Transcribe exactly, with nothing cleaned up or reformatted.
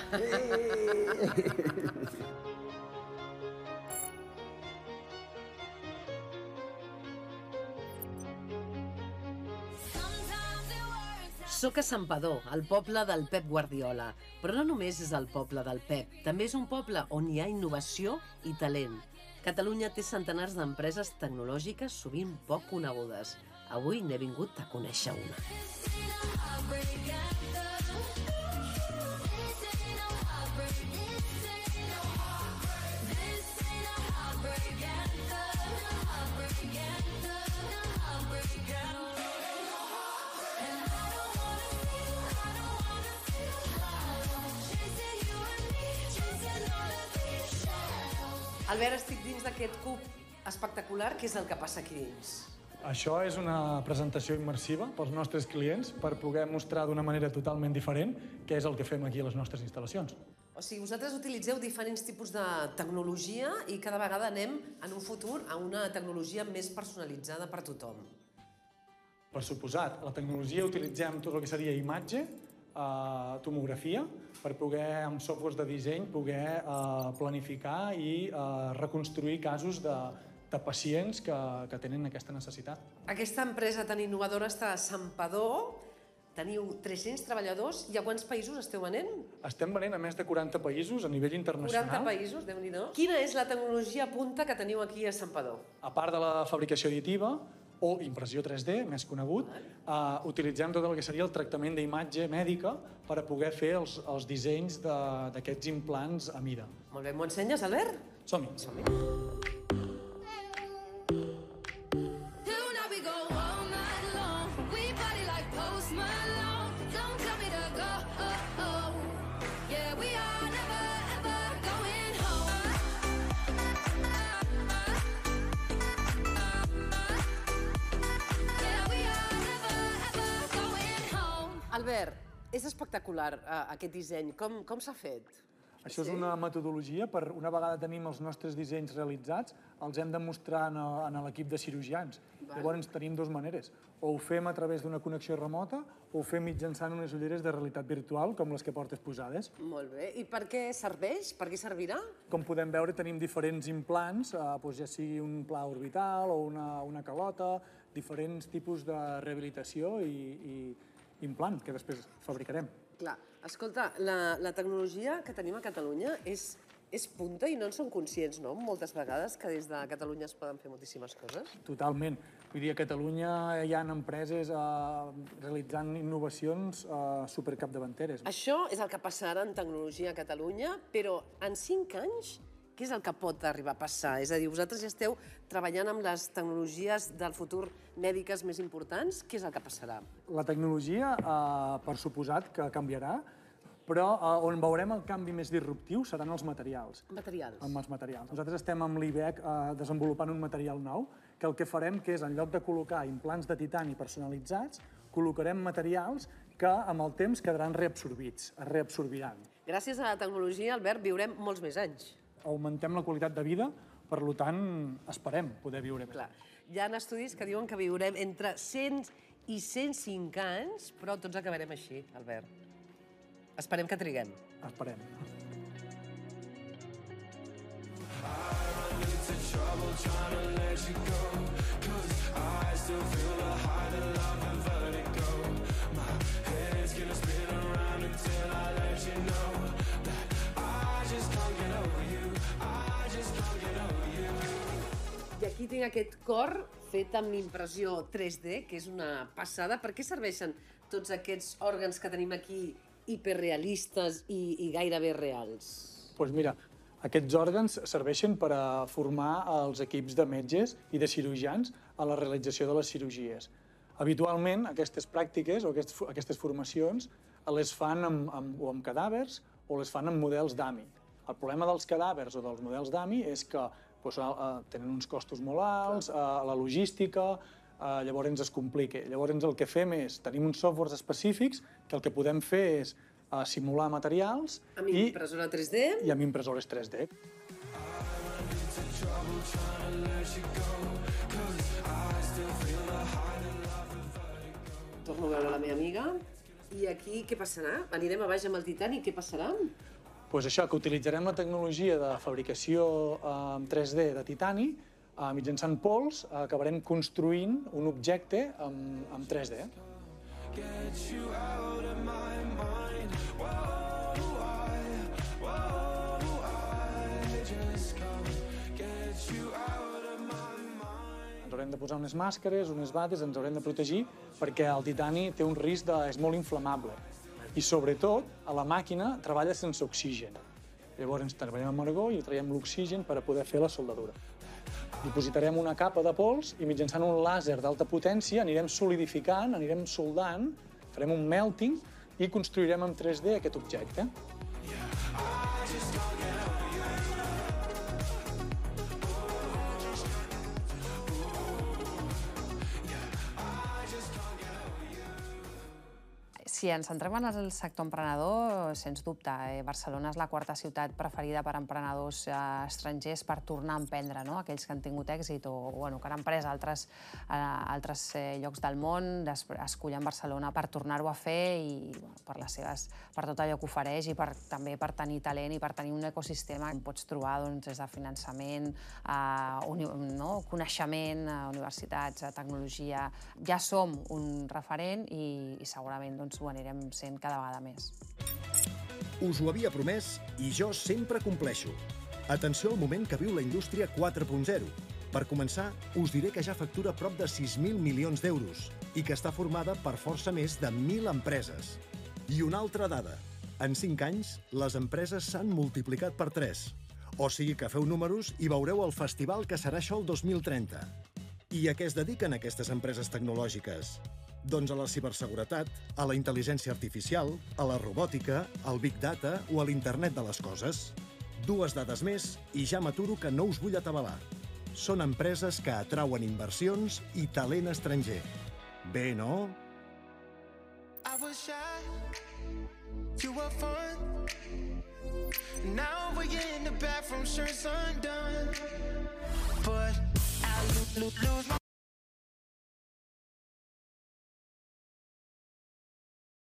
Soc a Santpedor, el poble del Pep Guardiola. Però no només és el poble del Pep, també és un poble on hi ha innovació i talent. Catalunya té centenars d'empreses tecnològiques sovint poc conegudes. Avui n'he vingut a conèixer una. Albert, estic dins d'aquest cub espectacular. Què és el que passa aquí dins? Això és una presentació immersiva pels nostres clients per poder mostrar d'una manera totalment diferent què és el que fem aquí a les nostres instal·lacions. O sigui, vosaltres utilitzeu diferents tipus de tecnologia i cada vegada anem, en un futur, a una tecnologia més personalitzada per tothom. Per suposat, la tecnologia utilitzem tot el que seria imatge, eh, tomografia, per poder, amb softwares de disseny, poder eh, planificar i eh, reconstruir casos de, de pacients que, que tenen aquesta necessitat. Aquesta empresa tan innovadora està a Santpedor. Teniu tres-cents treballadors. I a quants països esteu venent? Estem venent a més de quaranta països a nivell internacional. quaranta països, Déu-n'hi-do. Quina és la tecnologia punta que teniu aquí a Santpedor? A part de la fabricació additiva, o impressió tres D, més conegut, eh, utilitzem tot el que seria el tractament d'imatge mèdica per a poder fer els, els dissenys d'aquests implants a mida. Molt bé, m'ho ensenyes, Albert? Som-hi. Som-hi. Albert, és espectacular aquest disseny. Com, com s'ha fet? Això és una metodologia per, una vegada tenim els nostres dissenys realitzats, els hem de mostrar en, en l'equip de cirurgians. Val. Llavors tenim dues maneres. O ho fem a través d'una connexió remota o ho fem mitjançant unes ulleres de realitat virtual, com les que portes posades. Molt bé. I per què serveix? Per què servirà? Com podem veure, tenim diferents implants, eh, doncs ja sigui un pla orbital o una, una calota, diferents tipus de rehabilitació i, i implant, que després fabricarem. Clar. Escolta, la, la tecnologia que tenim a Catalunya és, és punta i no en som conscients, no? Moltes vegades que des de Catalunya es poden fer moltíssimes coses. Totalment. Vull dir, a Catalunya hi ha empreses eh, realitzant innovacions eh, supercapdavanteres. Això és el que passarà en tecnologia a Catalunya, però en cinc anys què és el que pot arribar a passar? És a dir, vosaltres ja esteu treballant amb les tecnologies del futur mèdiques més importants. Què és el que passarà? La tecnologia, eh, per suposat, que canviarà, però eh, on veurem el canvi més disruptiu seran els materials. Materials? Amb els materials. Nosaltres estem amb l'I B E C eh, desenvolupant un material nou, que el que farem que és, en lloc de col·locar implants de titani personalitzats, col·locarem materials que amb el temps quedaran reabsorbits, es reabsorbiran. Gràcies a la tecnologia, Albert, viurem molts més anys. Augmentem la qualitat de vida, per tant, esperem poder viure més. Clar. Hi ha estudis que diuen que viurem entre cent i cent cinc anys, però tots acabarem així, Albert. Esperem que triguem. Esperem. I aquí tinc aquest cor fet amb impressió tres D, que és una passada. Per què serveixen tots aquests òrgans que tenim aquí hiperrealistes i, i gairebé reals? Doncs mira, aquests òrgans serveixen per a formar els equips de metges i de cirurgians a la realització de les cirurgies. Habitualment, aquestes pràctiques o aquestes, aquestes formacions les fan amb, amb, o amb cadàvers o les fan amb models d'A M I. El problema dels cadàvers o dels models d'A M I és que doncs, eh, tenen uns costos molt alts, eh, la logística, eh, llavors es complica. Llavors el que fem és, tenim uns softwares específics que el que podem fer és eh, simular materials amb impressora tres D i amb impressores tres D. Torno a veure la meva amiga. I aquí què passarà? Anirem a baix amb el titani, què passarà? Doncs això, que utilitzarem la tecnologia de fabricació en tres D de titani, mitjançant pols acabarem construint un objecte en tres D. Ens haurem de posar unes màscares, unes bates, ens haurem de protegir perquè el titani té un risc de... és molt inflamable. I sobretot, a la màquina treballa sense oxigen. Llavors ens treballem amb argó i traiem l'oxigen per a poder fer la soldadura. Dipositarem una capa de pols i mitjançant un làser d'alta potència anirem solidificant, anirem soldant, farem un melting i construirem en tres D aquest objecte. Si ens centrem en el sector emprenedor, sens dubte, eh, Barcelona és la quarta ciutat preferida per emprenedors eh, estrangers per tornar a emprendre, no? Aquells que han tingut èxit o bueno, que han emprès a altres, a altres eh, llocs del món, escollen Barcelona per tornar-ho a fer i bueno, per, les seves, per tot allò que ofereix i per, també per tenir talent i per tenir un ecosistema que pots trobar doncs, des de finançament, a, uni, no? coneixement, a universitats, a tecnologia. Ja som un referent i, i segurament doncs, ho anirem sent cada vegada més. Us ho havia promès i jo sempre compleixo. Atenció al moment que viu la indústria quatre punt zero. Per començar, us diré que ja factura prop de sis mil milions d'euros i que està formada per força més de mil empreses. I una altra dada. En cinc anys, les empreses s'han multiplicat per tres. O sigui que feu números i veureu el festival que serà això el dos mil trenta. I a què es dediquen aquestes empreses tecnològiques? Doncs a la ciberseguretat, a la intel·ligència artificial, a la robòtica, al Big Data o a l'Internet de les coses. Dues dades més i ja m'aturo que no us vull atabalar. Són empreses que atrauen inversions i talent estranger. Bé, no? I was shy, you were fun. Now we're in the bathroom, shirts undone. But I lose my